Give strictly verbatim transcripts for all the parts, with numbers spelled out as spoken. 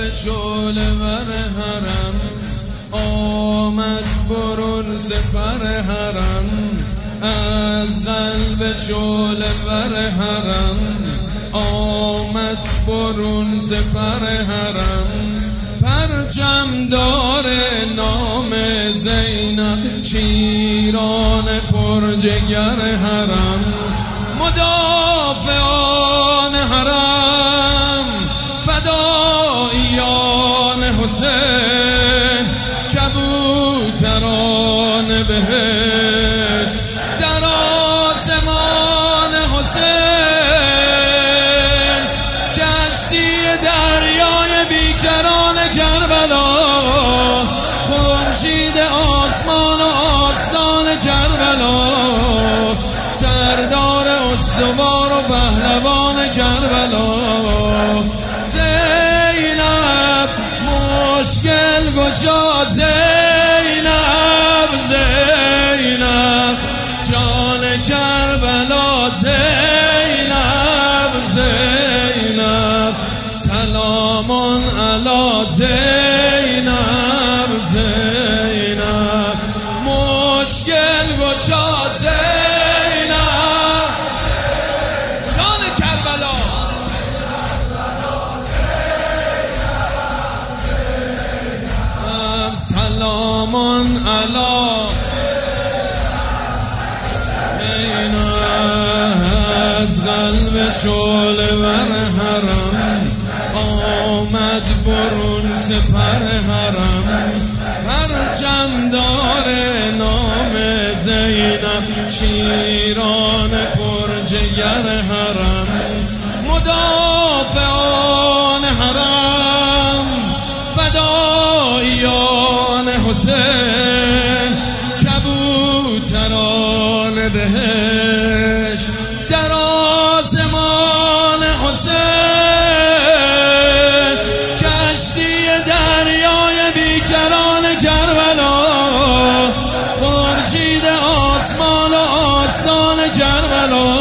شعله ور حرم، آمد برون سپر حرم. از قلب شعله ور حرم، آمد برون سپر حرم. پرچم داره نام زینب، شیران پرجگر حرم. مدافعان حرم، فداییان حسین، کبوتران بهشت در آسمان حسین. کشتی دریای بیکران کربلا، خورشید آسمان و آستان کربلا. سردار استوار و پهلوان کربلا، زینب مشکل گشا. زینب زینب جان کربلا. زینب زینب سلام علی زینب. زینب مشکل گشا. زینب جان کربلا. سلام علی زینب. از قلب شعله ور حرم، آمد برون سپر حرم. پرچم داره نام زینب، شیران پرجگر حرم. مدافعان حرم، فداییان حسین، کبوتران بهشت در آسمان حسین. کشتی دریای بیکران کربلا، خورشید آسمان و آستان کربلا.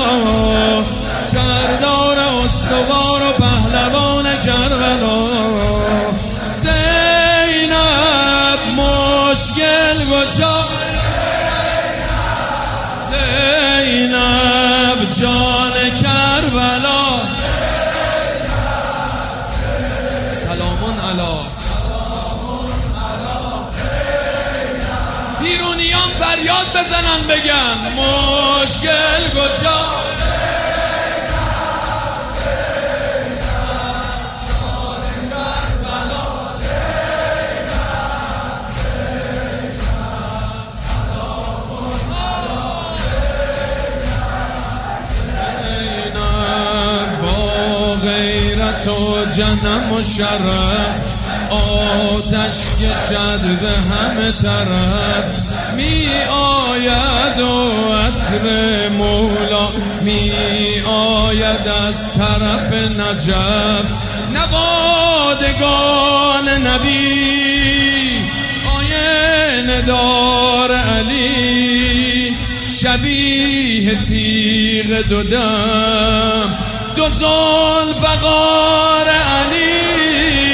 سردار استوار و پهلوان کربلا، زینب مشکل گشا. زینب جان کربلا. سلامون علی. بیرونیان فریاد بزنن بگن مشکل گشا. تو جنم و شرف، آتش کشد به همه طرف. می آید و عطر مولا، می آید از طرف نجف. نوادگان نبی، آینه دار علی، شبیه تیغ دو دم، دو ذوالفقار علی.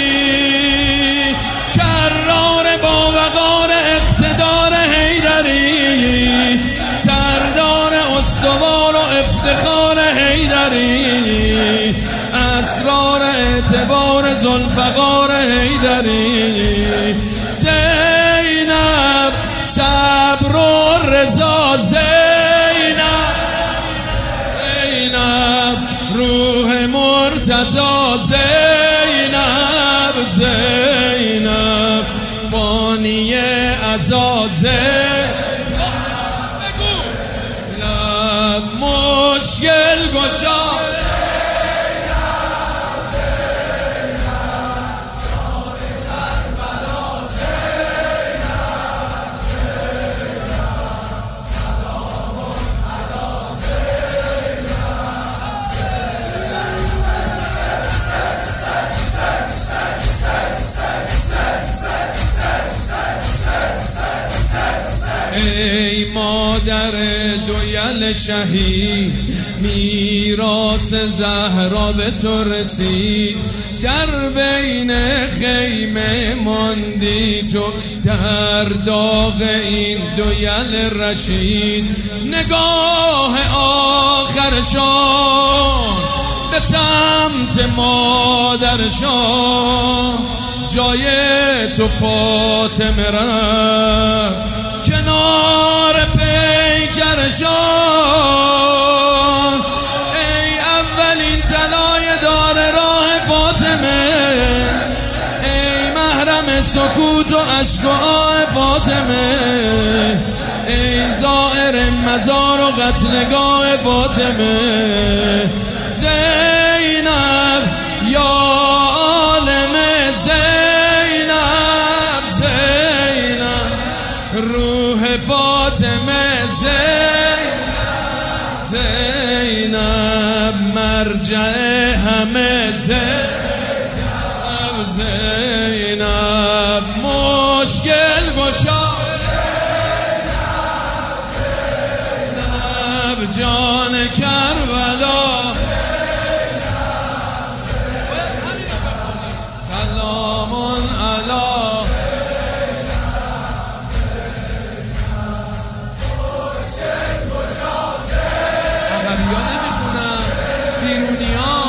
کرار با وقار اقتدار حیدری، سردار استوار و افتخار حیدری. اسرار اعتبار ذوالفقار حیدری. زینب صبر و رضا. زینب زینب روح مرتضی. زینب زینب بانی عزازه. بگو لب مشکل گشا. ای مادر دویل شهید، میراث زهرا به تو رسید. در بین خیمه ماندی تو، در داغ این دو یل رشید. نگاه آخرشان به سمت مادرشان، جای تو فاطمه رفت کنار پیکرشان. ای اولین طلای دار راه فاطمه، ای محرم سکوت و عشق و آه فاطمه، ای زائر مزار و قتلگاه فاطمه. زینب یا عالم زینب، زینب روح فاطمه، زینب زینب مرجع همه، زینب زینب مشکل گشا، زینب جان کربلا. سلام علی عربی ها نمیخونم، بیرونی ها.